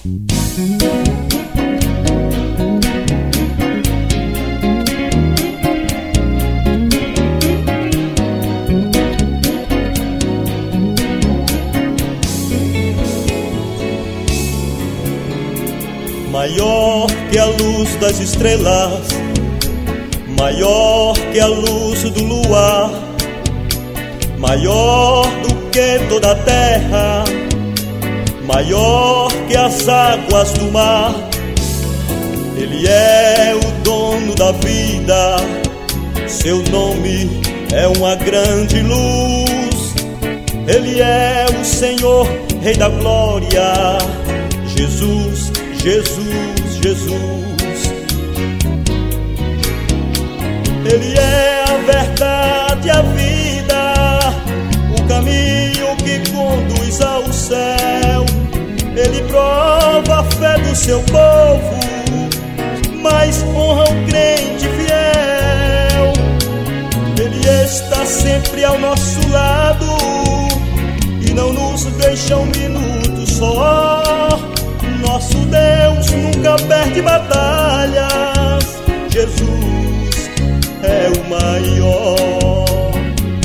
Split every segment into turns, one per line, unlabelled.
Maior que a luz das estrelas, maior que a luz do luar, maior do que toda a terra, maior que as águas do mar. Ele é o dono da vida, seu nome é uma grande luz. Ele é o Senhor, Rei da glória, Jesus, Jesus, Jesus. Ele é a verdade, a vida, o caminho que conduz ao céu. Ele prova a fé do seu povo, mas honra o crente fiel. Ele está sempre ao nosso lado e não nos deixa um minuto só. Nosso Deus nunca perde batalhas, Jesus é o maior.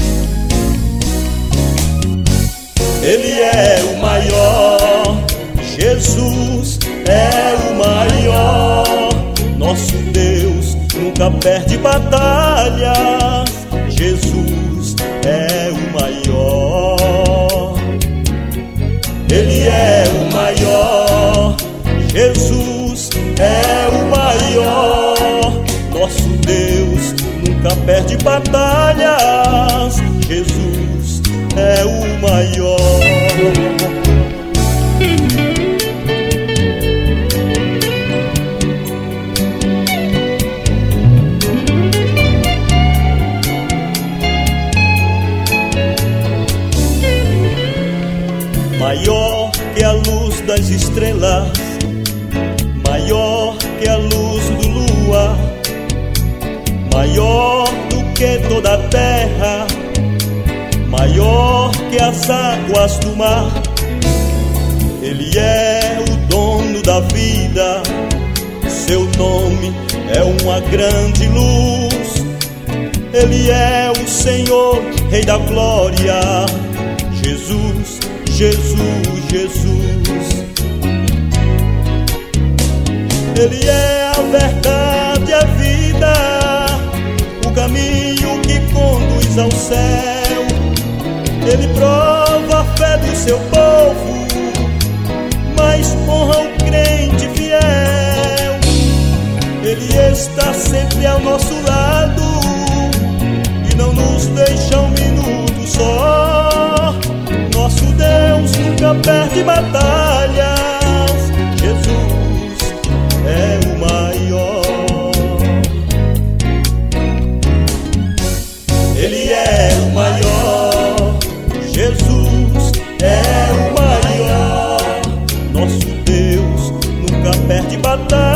Ele é o maior, Jesus é o maior. Nosso Deus nunca perde batalhas, Jesus é o maior. Ele é o maior, Jesus é o maior. Nosso Deus nunca perde batalhas, Jesus é o maior. Maior que a luz das estrelas, maior que a luz do luar, maior do que toda a terra, maior que as águas do mar. Ele é o dono da vida, seu nome é uma grande luz. Ele é o Senhor, Rei da glória, Jesus, Jesus, Jesus. Ele é a verdade, a vida, o caminho que conduz ao céu. Ele prova a fé do seu povo, mas honra o crente fiel. Ele está sempre ao nosso lado e não nos deixa um minuto só. Nosso Deus nunca perde batalhas, Jesus é o maior. Ele é o maior, Jesus é o maior. Nosso Deus nunca perde batalhas,